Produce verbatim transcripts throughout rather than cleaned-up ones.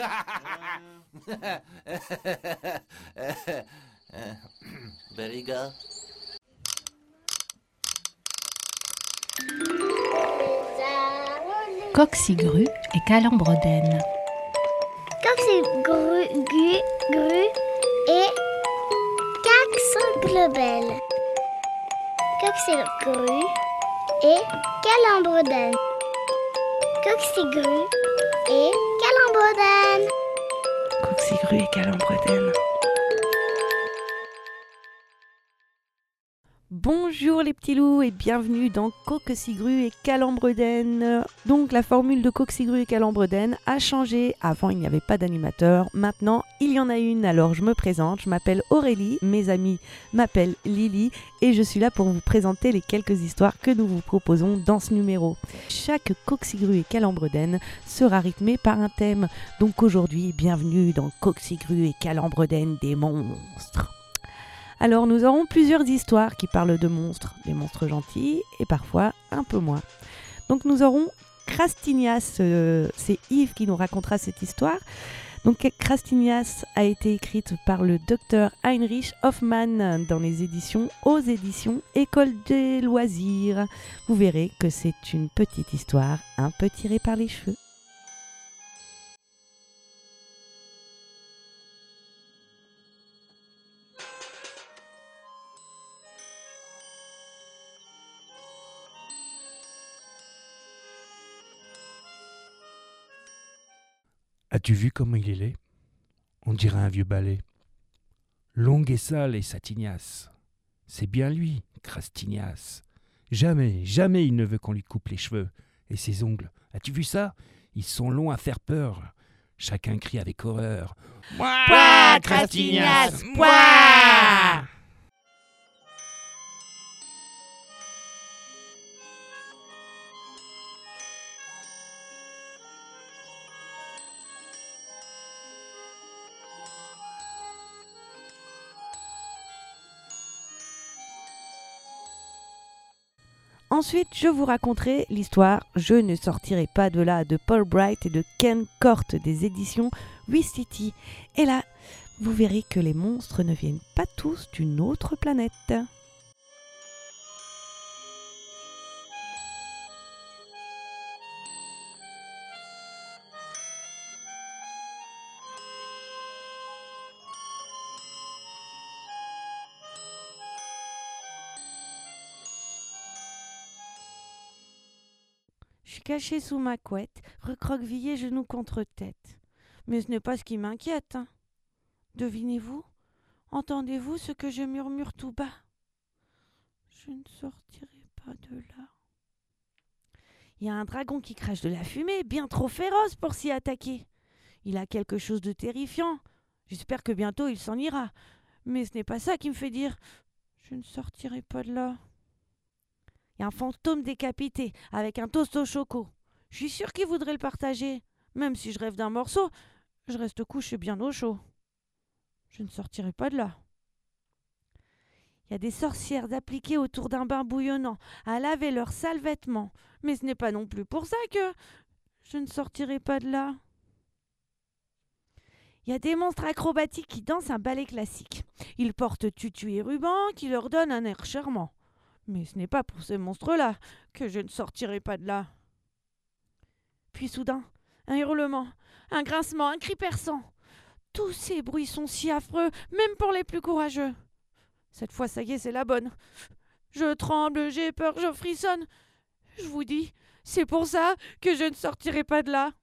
Beriga. Coqsigru et Calembredaine. Coqsigru gu, gru et Caxanglebel. Coqsigru et Calembredaine. Coqsigru et Calembredaine. Coqsigru et Calembredaine. Bonjour les petits loups et bienvenue dans Coqsigru et Calembredaine. Donc la formule de Coqsigru et Calembredaine a changé. Avant il n'y avait pas d'animateur, maintenant il y en a une. Alors je me présente, je m'appelle Aurélie, mes amis m'appellent Lily et je suis là pour vous présenter les quelques histoires que nous vous proposons dans ce numéro. Chaque Coqsigru et Calembredaine sera rythmé par un thème. Donc aujourd'hui, bienvenue dans Coqsigru et Calembredaine des monstres. Alors nous aurons plusieurs histoires qui parlent de monstres, des monstres gentils et parfois un peu moins. Donc nous aurons Krastignas, euh, c'est Yves qui nous racontera cette histoire. Donc Krastignas a été écrite par le docteur Heinrich Hoffmann dans les éditions aux éditions École des loisirs. Vous verrez que c'est une petite histoire un peu tirée par les cheveux. As-tu vu comment il est laid ? On dirait un vieux balai. Long et sale et satignasse. C'est bien lui, Krastignas. Jamais, jamais il ne veut qu'on lui coupe les cheveux. Et ses ongles, as-tu vu ça ? Ils sont longs à faire peur. Chacun crie avec horreur. « Pouah, Krastignas, pouah !» Ensuite, je vous raconterai l'histoire « Je ne sortirai pas de là » de Paul Bright et de Ken Kort des éditions Wistiti. Et là, vous verrez que les monstres ne viennent pas tous d'une autre planète. Je suis cachée sous ma couette, recroquevillée genoux contre tête. Mais ce n'est pas ce qui m'inquiète. Hein. Devinez-vous, entendez-vous ce que je murmure tout bas ? Je ne sortirai pas de là. Il y a un dragon qui crache de la fumée, bien trop féroce pour s'y attaquer. Il a quelque chose de terrifiant. J'espère que bientôt il s'en ira. Mais ce n'est pas ça qui me fait dire « Je ne sortirai pas de là ». Il y a un fantôme décapité avec un toast au choco. Je suis sûre qu'il voudrait le partager. Même si je rêve d'un morceau, je reste couché bien au chaud. Je ne sortirai pas de là. Il y a des sorcières appliquées autour d'un bain bouillonnant à laver leurs sales vêtements. Mais ce n'est pas non plus pour ça que je ne sortirai pas de là. Il y a des monstres acrobatiques qui dansent un ballet classique. Ils portent tutu et ruban qui leur donnent un air charmant. Mais ce n'est pas pour ces monstres-là que je ne sortirai pas de là. Puis soudain, un hurlement, un grincement, un cri perçant. Tous ces bruits sont si affreux, même pour les plus courageux. Cette fois, ça y est, c'est la bonne. Je tremble, j'ai peur, je frissonne. Je vous dis, c'est pour ça que je ne sortirai pas de là.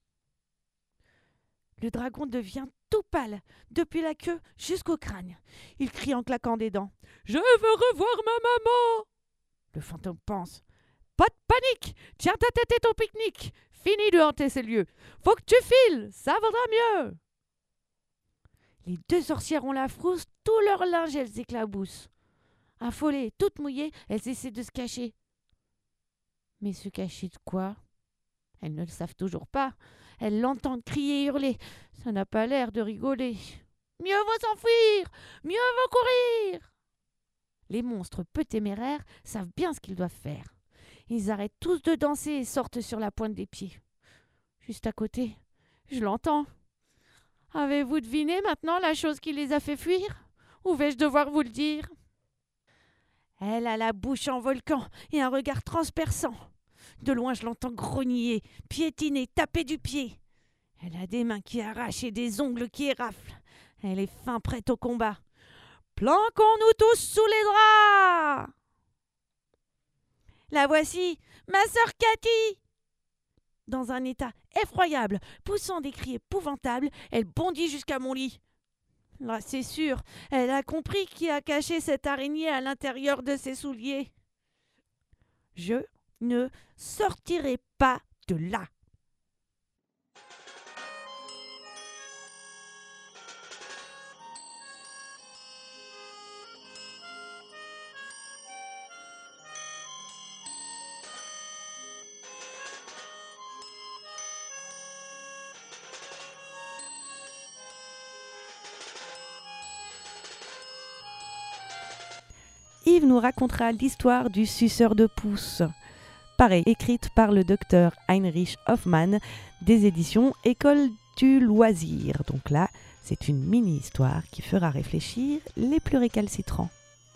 Le dragon devient tout pâle, depuis la queue jusqu'au crâne. Il crie en claquant des dents. « Je veux revoir ma maman !» Le fantôme pense. « Pas de panique, tiens ta tête et ton pique-nique. Fini de hanter ces lieux. Faut que tu files, ça vaudra mieux. » Les deux sorcières ont la frousse, tout leur linge elles éclaboussent. Affolées, toutes mouillées, elles essaient de se cacher. Mais se cacher de quoi ? Elles ne le savent toujours pas. Elles l'entendent crier et hurler. Ça n'a pas l'air de rigoler. Mieux vaut s'enfuir, mieux vaut courir. Les monstres peu téméraires savent bien ce qu'ils doivent faire. Ils arrêtent tous de danser et sortent sur la pointe des pieds. Juste à côté, je l'entends. Avez-vous deviné maintenant la chose qui les a fait fuir? Ou vais-je devoir vous le dire? Elle a la bouche en volcan et un regard transperçant. De loin, je l'entends grogner, piétiner, taper du pied. Elle a des mains qui arrachent et des ongles qui éraflent. Elle est fin prête au combat. Planquons-nous tous sous les draps! La voici, ma sœur Cathy! Dans un état effroyable, poussant des cris épouvantables, elle bondit jusqu'à mon lit. Là, c'est sûr, elle a compris qui a caché cette araignée à l'intérieur de ses souliers. Je ne sortirai pas de là. Yves nous racontera l'histoire du suceur de pouce, pareil, écrite par le docteur Heinrich Hoffmann des éditions École du loisir. Donc là, c'est une mini-histoire qui fera réfléchir les plus récalcitrants.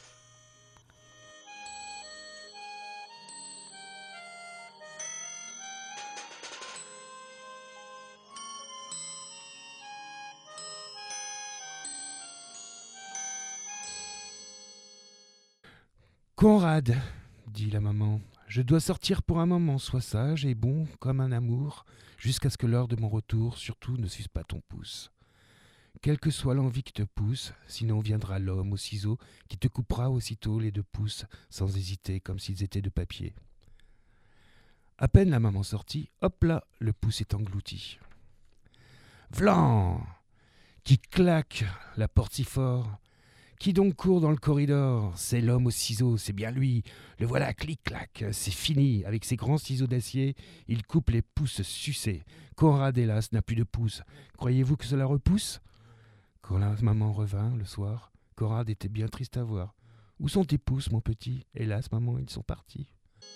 Conrad, dit la maman, je dois sortir pour un moment, sois sage et bon comme un amour, jusqu'à ce que l'heure de mon retour, surtout ne suce pas ton pouce. Quelle que soit l'envie qui te pousse, sinon viendra l'homme au ciseau qui te coupera aussitôt les deux pouces, sans hésiter, comme s'ils étaient de papier. À peine la maman sortie, hop là, le pouce est englouti. Vlan! Qui claque la porte si fort? Qui donc court dans le corridor? C'est l'homme au ciseau, c'est bien lui. Le voilà, clic-clac, c'est fini. Avec ses grands ciseaux d'acier, il coupe les pouces sucés. Conrad, hélas, n'a plus de pouces. Croyez-vous que cela repousse? Quand la maman revint le soir, Conrad était bien triste à voir. Où sont tes pouces, mon petit? Hélas, maman, ils sont partis.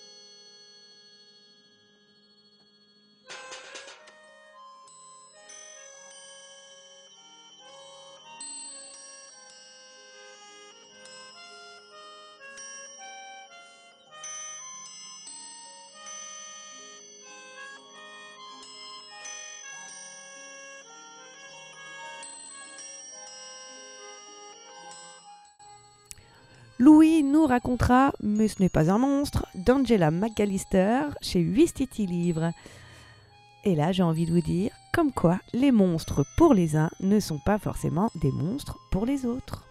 Louis nous racontera, mais ce n'est pas un monstre, d'Angela McAllister chez Huistiti Livres. Et là, j'ai envie de vous dire, comme quoi les monstres pour les uns ne sont pas forcément des monstres pour les autres.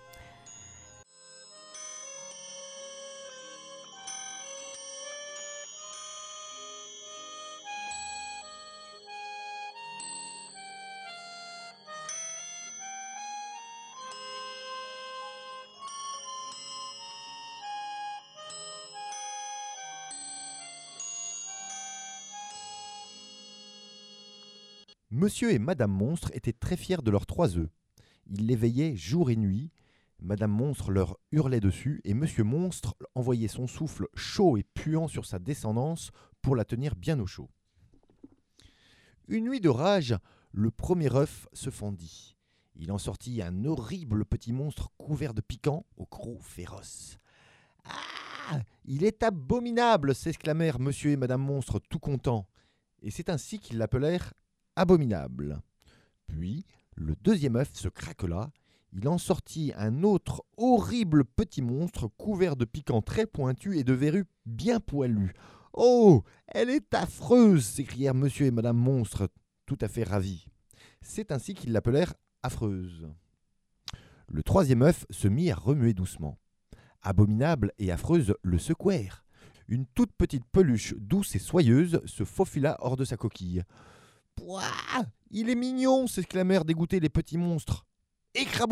Monsieur et Madame Monstre étaient très fiers de leurs trois œufs. Ils les veillaient jour et nuit. Madame Monstre leur hurlait dessus et Monsieur Monstre envoyait son souffle chaud et puant sur sa descendance pour la tenir bien au chaud. Une nuit de rage, le premier œuf se fendit. Il en sortit un horrible petit monstre couvert de piquants au croc féroce. « Ah, il est abominable !» s'exclamèrent Monsieur et Madame Monstre tout contents. Et c'est ainsi qu'ils l'appelèrent Abominable. Puis, le deuxième œuf se craquela. Il en sortit un autre horrible petit monstre couvert de piquants très pointus et de verrues bien poilues. « Oh, elle est affreuse !» s'écrièrent Monsieur et Madame Monstre, tout à fait ravis. C'est ainsi qu'ils l'appelèrent Affreuse. Le troisième œuf se mit à remuer doucement. Abominable et Affreuse le secouèrent. Une toute petite peluche douce et soyeuse se faufila hors de sa coquille. « Pouah, il est mignon !» s'exclamèrent dégoûtés les petits monstres. « Écrabouillons-le !»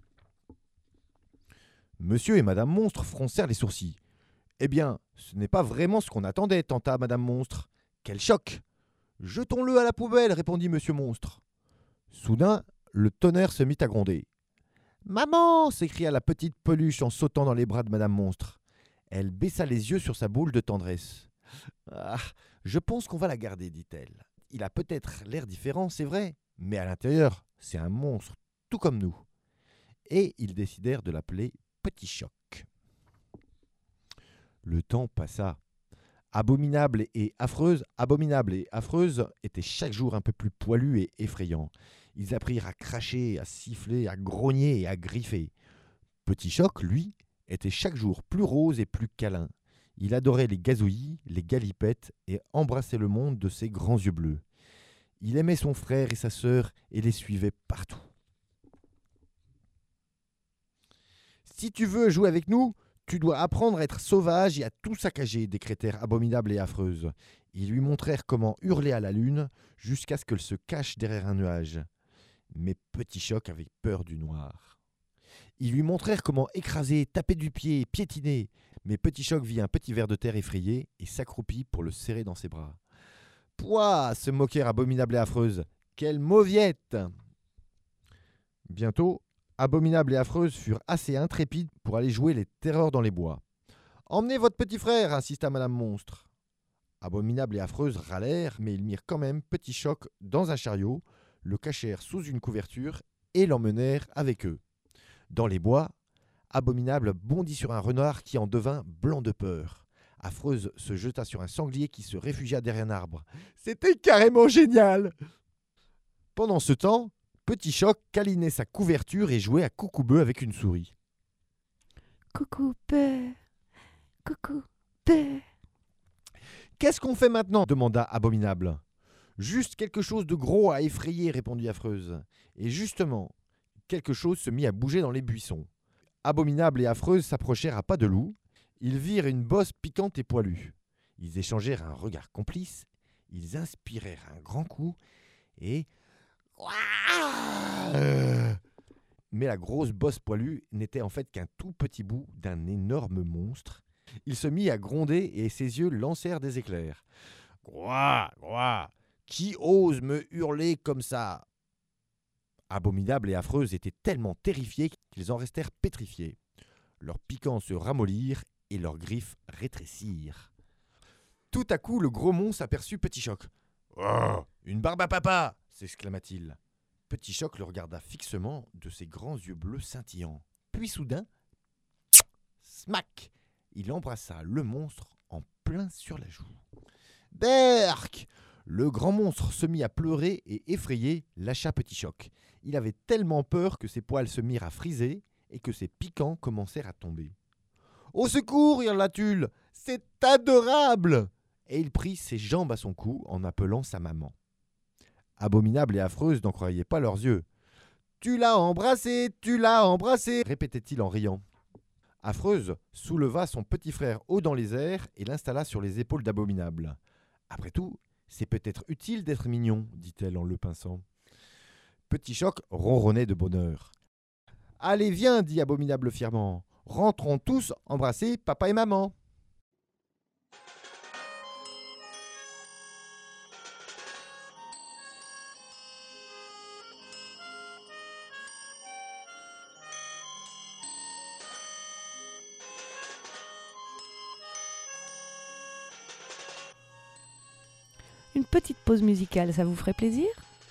Monsieur et Madame Monstre froncèrent les sourcils. « Eh bien, ce n'est pas vraiment ce qu'on attendait, tenta Madame Monstre. Quel choc !»« Jetons-le à la poubelle !» répondit Monsieur Monstre. Soudain, le tonnerre se mit à gronder. « Maman !» s'écria la petite peluche en sautant dans les bras de Madame Monstre. Elle baissa les yeux sur sa boule de tendresse. « Ah, je pense qu'on va la garder, dit-elle. Il a peut-être l'air différent, c'est vrai, mais à l'intérieur, c'est un monstre tout comme nous. Et ils décidèrent de l'appeler Petit Choc. Le temps passa. Abominable et affreuse, Abominable et affreuse étaient chaque jour un peu plus poilus et effrayants. Ils apprirent à cracher, à siffler, à grogner et à griffer. Petit Choc, lui, était chaque jour plus rose et plus câlin. Il adorait les gazouillis, les galipettes et embrassait le monde de ses grands yeux bleus. Il aimait son frère et sa sœur et les suivait partout. Si tu veux jouer avec nous, tu dois apprendre à être sauvage et à tout saccager, décrétèrent Abominable et affreuse. Ils lui montrèrent comment hurler à la lune jusqu'à ce qu'elle se cache derrière un nuage. Mais Petit Choc avait peur du noir. Ils lui montrèrent comment écraser, taper du pied, piétiner. Mais Petit Choc vit un petit ver de terre effrayé et s'accroupit pour le serrer dans ses bras. « Pouah !» se moquèrent Abominable et affreuse. « Quelle mauviette !» Bientôt, Abominable et affreuse furent assez intrépides pour aller jouer les terreurs dans les bois. « Emmenez votre petit frère !» insista Madame Monstre. Abominable et affreuse râlèrent, mais ils mirent quand même Petit Choc dans un chariot, le cachèrent sous une couverture et l'emmenèrent avec eux. Dans les bois, Abominable bondit sur un renard qui en devint blanc de peur. Affreuse se jeta sur un sanglier qui se réfugia derrière un arbre. C'était carrément génial! Pendant ce temps, Petit Choc câlinait sa couverture et jouait à coucou-bœuf avec une souris. Coucou père, coucou père. Qu'est-ce qu'on fait maintenant? Demanda Abominable. Juste quelque chose de gros à effrayer, répondit Affreuse. Et justement, quelque chose se mit à bouger dans les buissons. Abominable et Affreuse s'approchèrent à pas de loup. Ils virent une bosse piquante et poilue. Ils échangèrent un regard complice. Ils inspirèrent un grand coup et... Mais la grosse bosse poilue n'était en fait qu'un tout petit bout d'un énorme monstre. Il se mit à gronder et ses yeux lancèrent des éclairs. « Gouah, gouah, qui ose me hurler comme ça ?» Abominable et Affreuse étaient tellement terrifiés qu'ils en restèrent pétrifiés. Leurs piquants se ramollirent et leurs griffes rétrécirent. Tout à coup, le gros monstre aperçut Petit Choc. « Oh, une barbe à papa !» s'exclama-t-il. Petit Choc le regarda fixement de ses grands yeux bleus scintillants. Puis soudain, smack, il embrassa le monstre en plein sur la joue. « Berk !» Le grand monstre se mit à pleurer et, effrayé, lâcha Petit Choc. Il avait tellement peur que ses poils se mirent à friser et que ses piquants commencèrent à tomber. « Au secours !» hurla-t-il. « C'est adorable !» Et il prit ses jambes à son cou en appelant sa maman. Abominable et Affreuse n'en croyaient pas leurs yeux. « Tu l'as embrassé, tu l'as embrassé !» répétait-il en riant. Affreuse souleva son petit frère haut dans les airs et l'installa sur les épaules d'Abominable. « Après tout, c'est peut-être utile d'être mignon, dit-elle en le pinçant. Petit Choc ronronnait de bonheur. « Allez, viens, dit Abominable fièrement. Rentrons tous embrasser papa et maman. » Une petite pause musicale, ça vous ferait plaisir ?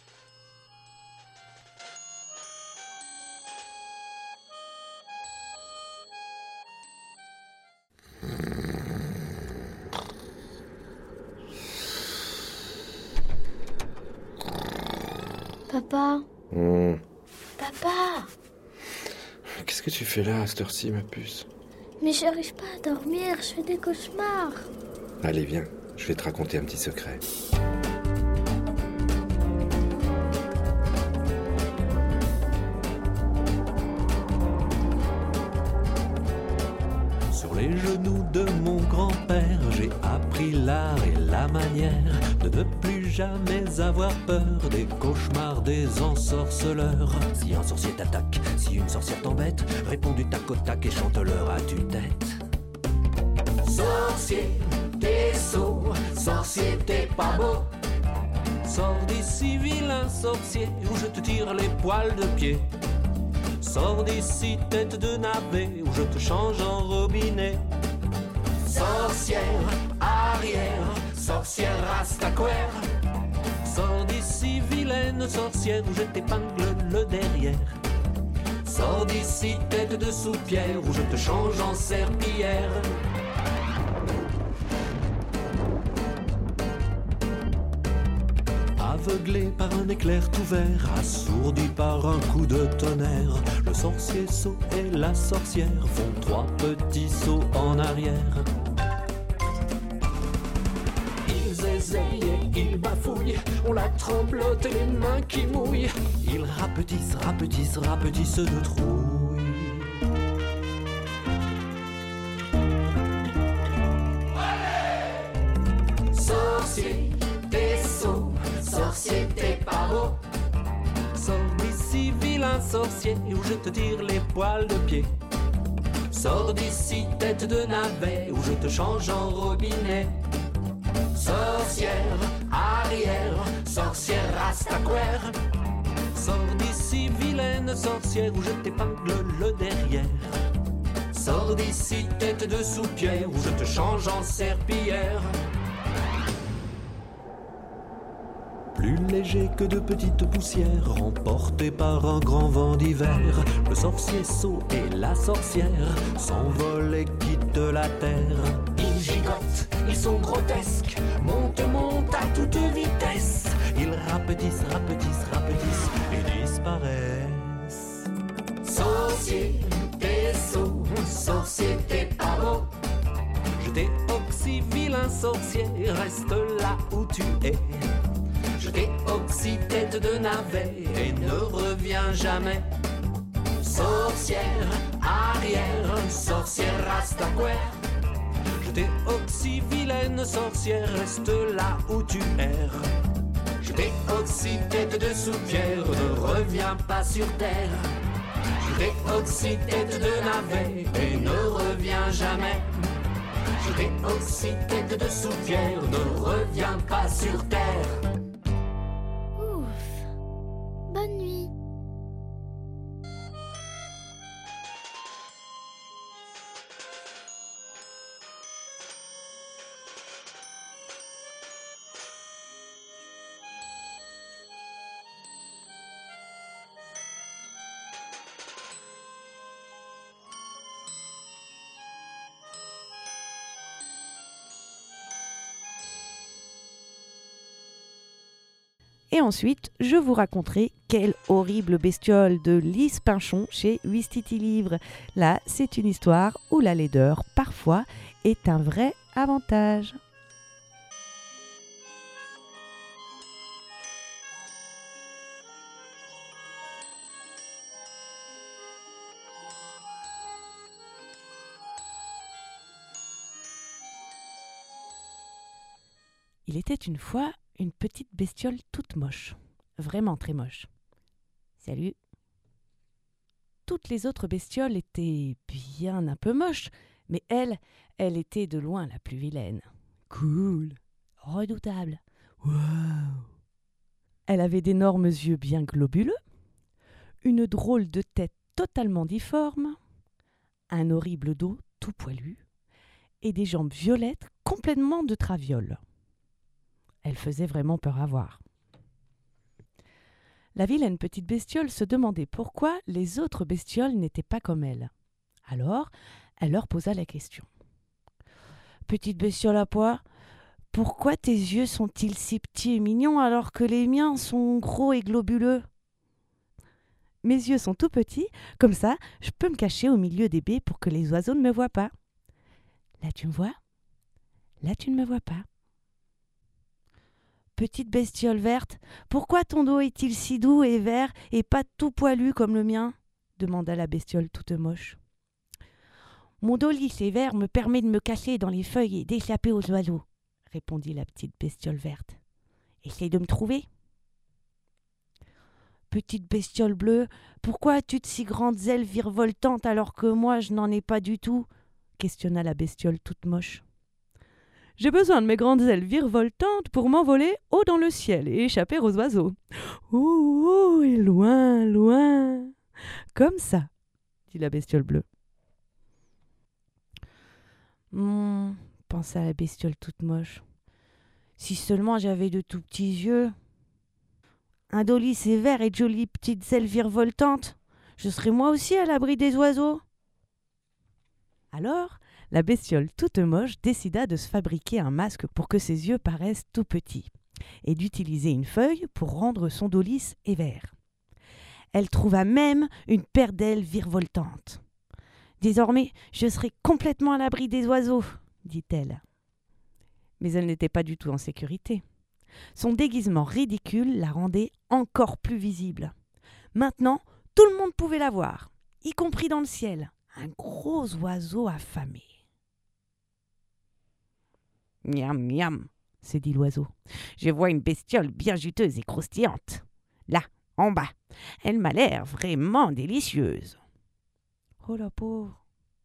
Papa, Mmh. papa, Qu'est-ce que tu fais là à cette heure-ci, ma puce? mais j'arrive pas à dormir, je fais des cauchemars. Allez, viens, je vais te raconter un petit secret. Sur les genoux de mon grand-père, j'ai appris l'art et la manière de ne plus jamais avoir peur des cauchemars des ensorceleurs. Si un sorcier t'attaque, si une sorcière t'embête, réponds du tac au tac et chante-leur à tue-tête. Sorcier, t'es sot, sorcier, t'es pas beau. Sors d'ici, vilain sorcier, ou je te tire les poils de pied. Sors d'ici, tête de navet, ou je te change en robinet. Sorcière, arrière, sorcière rastaquaire. Sors d'ici, vilaine vilaine sorcière, ou je t'épingle le derrière. Sors d'ici, tête de soupière, ou je te change en serpillière. Aveuglé par un éclair tout vert, assourdi par un coup de tonnerre, le sorcier saut et la sorcière font trois petits sauts en arrière. Ils essayent et ils bafouillent, on la tremblote et les mains qui mouillent. Ils rapetissent, rapetissent, rapetissent de trouille. Sorcier, t'es sot, sorcier, t'es pas beau. Sors d'ici, vilain sorcier, ou je te tire les poils de pied. Sors d'ici, tête de navet, ou je te change en robinet. Sorcière, arrière, sorcière rastaquaire. Sors d'ici, vilaine sorcière, ou je t'épingle le derrière. Sors d'ici, tête de soupière, ou je te change en serpillière. Plus léger que de petites poussières, emportés par un grand vent d'hiver, le sorcier saut et la sorcière s'envolent et quittent la terre. Ils gigotent, ils sont grotesques, montent, montent à toute vitesse. Ils rapetissent, rapetissent, rapetissent et disparaissent. Sorcier, t'es sot, sorcier, t'es pas beau. Je t'ai oxy, vilain sorcier, reste là où tu es. Je t'ai oxy, tête de navet, et ne reviens jamais. Sorcière, arrière, sorcière rastaquaire. Je t'ai oxy, vilaine sorcière, reste là où tu erres. Je t'ai oxy, tête de soupière, ne reviens pas sur terre. Je t'ai oxy, tête de navet, et ne reviens jamais. Je t'ai oxy, tête de soupière, ne reviens pas sur terre. Bonne nuit. Et ensuite, je vous raconterai quelle horrible bestiole de Lise Pinchon chez Huistiti Livre. Là, c'est une histoire où la laideur, parfois, est un vrai avantage. Il était une fois une petite bestiole toute moche, vraiment très moche. Salut. Toutes les autres bestioles étaient bien un peu moches, mais elle, elle était de loin la plus vilaine. Cool, redoutable, wow. Elle avait d'énormes yeux bien globuleux, une drôle de tête totalement difforme, un horrible dos tout poilu et des jambes violettes complètement de traviole. Elle faisait vraiment peur à voir. La vilaine petite bestiole se demandait pourquoi les autres bestioles n'étaient pas comme elle. Alors, elle leur posa la question. « Petite bestiole à pois, pourquoi tes yeux sont-ils si petits et mignons alors que les miens sont gros et globuleux ? Mes yeux sont tout petits, comme ça, je peux me cacher au milieu des baies pour que les oiseaux ne me voient pas. Là, tu me vois ? Là, tu ne me vois pas. Petite bestiole verte, pourquoi ton dos est-il si doux et vert et pas tout poilu comme le mien ? Demanda la bestiole toute moche. Mon dos lisse et vert me permet de me cacher dans les feuilles et d'échapper aux oiseaux, répondit la petite bestiole verte. Essaye de me trouver. Petite bestiole bleue, pourquoi as-tu de si grandes ailes virevoltantes alors que moi je n'en ai pas du tout ? Questionna la bestiole toute moche. J'ai besoin de mes grandes ailes virevoltantes pour m'envoler haut dans le ciel et échapper aux oiseaux. Oh, oh, et loin, loin. Comme ça, dit la bestiole bleue. Hum, pensa la bestiole toute moche. Si seulement j'avais de tout petits yeux. Un dolly sévère et de jolies petites ailes virevoltantes. Je serai moi aussi à l'abri des oiseaux. Alors, la bestiole toute moche décida de se fabriquer un masque pour que ses yeux paraissent tout petits et d'utiliser une feuille pour rendre son dos lisse et vert. Elle trouva même une paire d'ailes virevoltantes. « Désormais, je serai complètement à l'abri des oiseaux », dit-elle. Mais elle n'était pas du tout en sécurité. Son déguisement ridicule la rendait encore plus visible. Maintenant, tout le monde pouvait la voir, y compris dans le ciel, un gros oiseau affamé. « Miam, miam !» s'est dit l'oiseau. « Je vois une bestiole bien juteuse et croustillante. Là, en bas, elle m'a l'air vraiment délicieuse. » Oh la pauvre.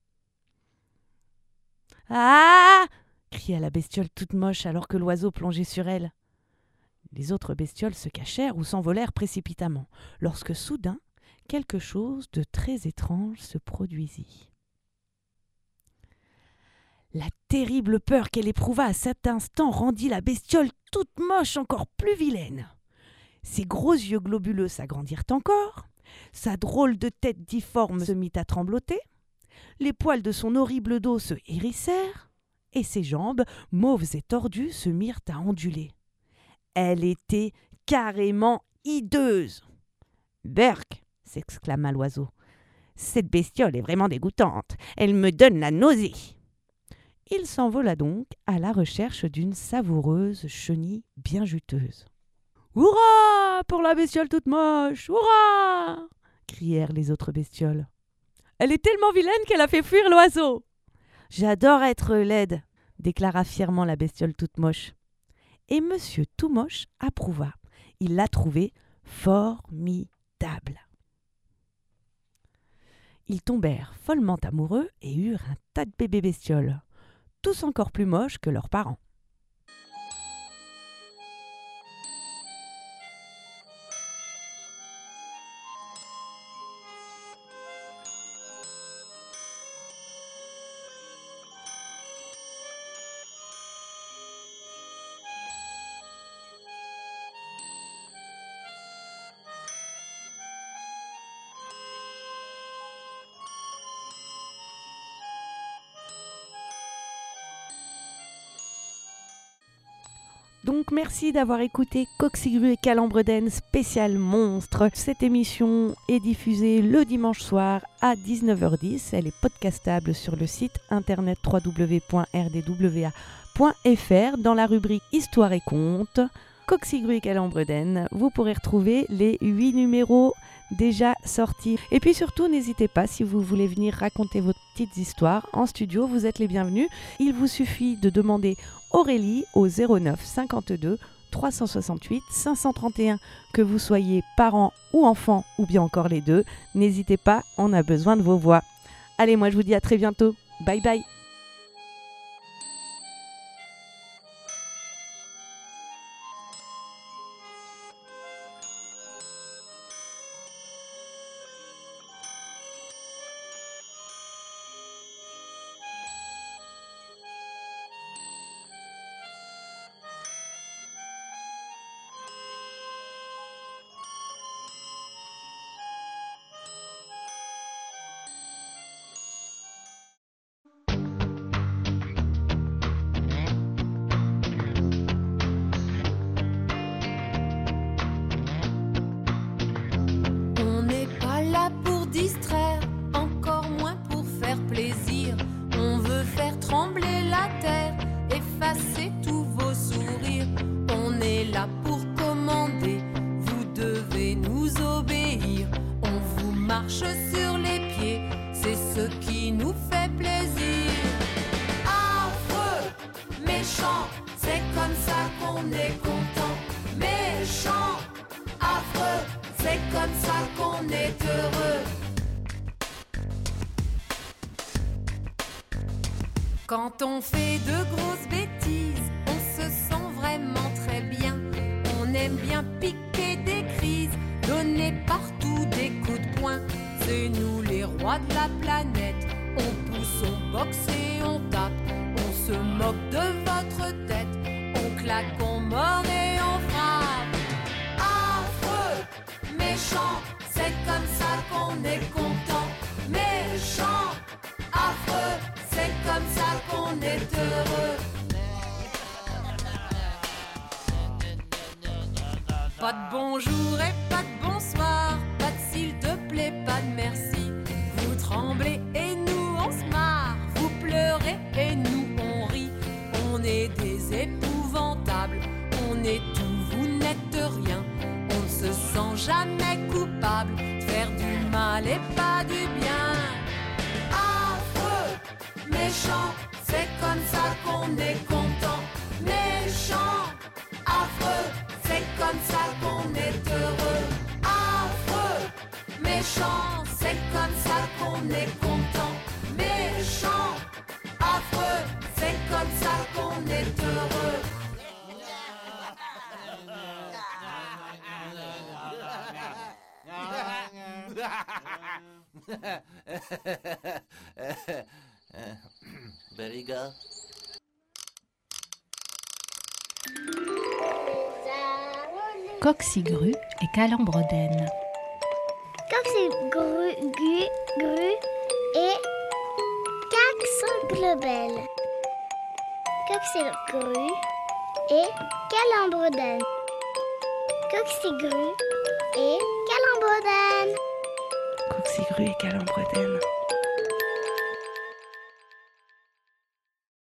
« Ah !» cria la bestiole toute moche alors que l'oiseau plongeait sur elle. Les autres bestioles se cachèrent ou s'envolèrent précipitamment, lorsque soudain, quelque chose de très étrange se produisit. La terrible peur qu'elle éprouva à cet instant rendit la bestiole toute moche encore plus vilaine. Ses gros yeux globuleux s'agrandirent encore, sa drôle de tête difforme se mit à trembloter, les poils de son horrible dos se hérissèrent, et ses jambes, mauves et tordues, se mirent à onduler. Elle était carrément hideuse. « Berk !» s'exclama l'oiseau. « Cette bestiole est vraiment dégoûtante. Elle me donne la nausée. » Il s'envola donc à la recherche d'une savoureuse chenille bien juteuse. « Hurrah pour la bestiole toute moche! Hurrah !» crièrent les autres bestioles. « Elle est tellement vilaine qu'elle a fait fuir l'oiseau !»« J'adore être laide !» déclara fièrement la bestiole toute moche. Et Monsieur Tout Moche approuva. Il la trouvait formidable. Ils tombèrent follement amoureux et eurent un tas de bébés bestioles, tous encore plus moches que leurs parents. Donc merci d'avoir écouté Coqsigru et Calambre-d'Aisne spécial monstre. Cette émission est diffusée le dimanche soir à dix-neuf heures dix. Elle est podcastable sur le site internet w w w point r d w a point f r dans la rubrique Histoire et contes. Coqsigru et Calambre-d'Aisne, vous pourrez retrouver les huit numéros déjà sortis. Et puis surtout, n'hésitez pas, si vous voulez venir raconter vos petites histoires en studio, vous êtes les bienvenus. Il vous suffit de demander Aurélie au zéro neuf cinquante-deux trois cent soixante-huit cinq cent trente et un. Que vous soyez parents ou enfants, ou bien encore les deux, n'hésitez pas, on a besoin de vos voix. Allez, moi je vous dis à très bientôt. Bye bye. Distraire, encore moins pour faire plaisir. On veut faire trembler la terre, effacer tous vos sourires. On est là pour commander, vous devez nous obéir. On vous marche sur les pieds, c'est ce qui nous fait plaisir. Affreux, méchant, c'est comme ça qu'on est content. Méchant, affreux, c'est comme ça qu'on est heureux. Quand on fait de grosses bêtises, on se sent vraiment très bien. On aime bien piquer des crises, donner partout des coups de poing. C'est nous les rois de la planète. On pousse, on boxe et on tape. On se moque de votre tête. On claque, on mord et on frappe. Affreux, Pas de bonjour et pas de bonsoir, pas de s'il te plaît, pas de merci. Vous tremblez et nous on se marre, vous pleurez et nous on rit. On est des épouvantables, on est tout, vous n'êtes rien. On ne se sent jamais coupable de faire du mal et pas du bien. Affreux, méchant, c'est comme ça qu'on est content. Méchant, affreux, c'est comme ça qu'on est heureux. Affreux, méchant, c'est comme ça qu'on est content. Méchant, affreux, c'est comme ça qu'on est heureux. Beriga. Coqsigru et Calembredaine. Coqsigru gu, gru et Caxanglebel. Coqsigru et Calembredaine. Coqsigru et Calembredaine. Coqsigru et Calembredaine.